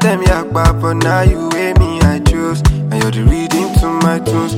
them yakpa, but now you weigh me, I choose. And you're the reading to my tunes,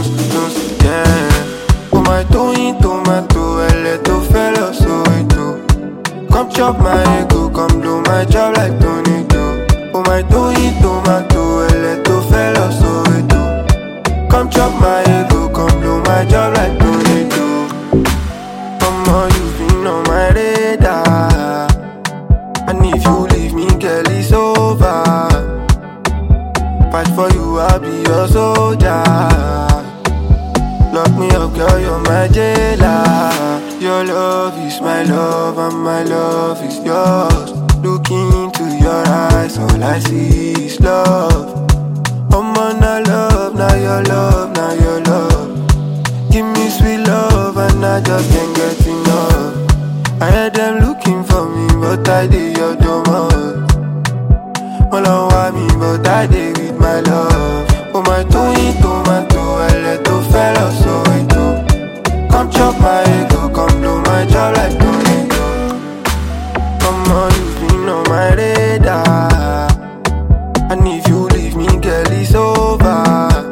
yeah. Oh my tomato, to fellow, so it do. Come chop my ego, come do my job like Tony do. Oh my tomato, to fellow, so it do. Come chop my ego, come do my job like Tony do. Come on, you've been on my radar. And if you leave me, girl, it's over. Fight for you, I'll be your soldier. Lock me up, girl, you're my jailer. Your love is my love, and my love is yours. Looking into your eyes, all I see is love. I'm on a love, now your love, now your love. Give me sweet love, and I just can't get enough. I heard them looking for me, but I did your domo. All on want me, but I did with my love. Oh my tomato, to fellow, so it do. Come chop my ego, come do my job like Tony do. Come on, you've been on my radar. And if you leave me, girl, it's over.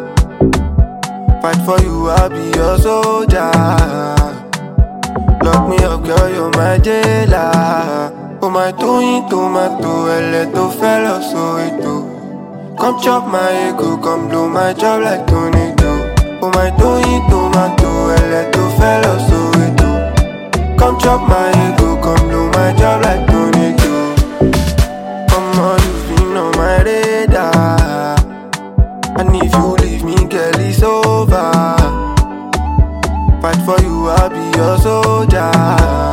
Fight for you, I'll be your soldier. Lock me up, girl, you're my jailer. Oh my tomato, to fellow, so it do. Come chop my ego, come do my job like Tony do. Oh my tomato, to fellow, so it do. Come chop my ego, come do my job like Tony do. Come on, you've been on my radar. And if you leave me, girl, it's over. Fight for you, I'll be your soldier.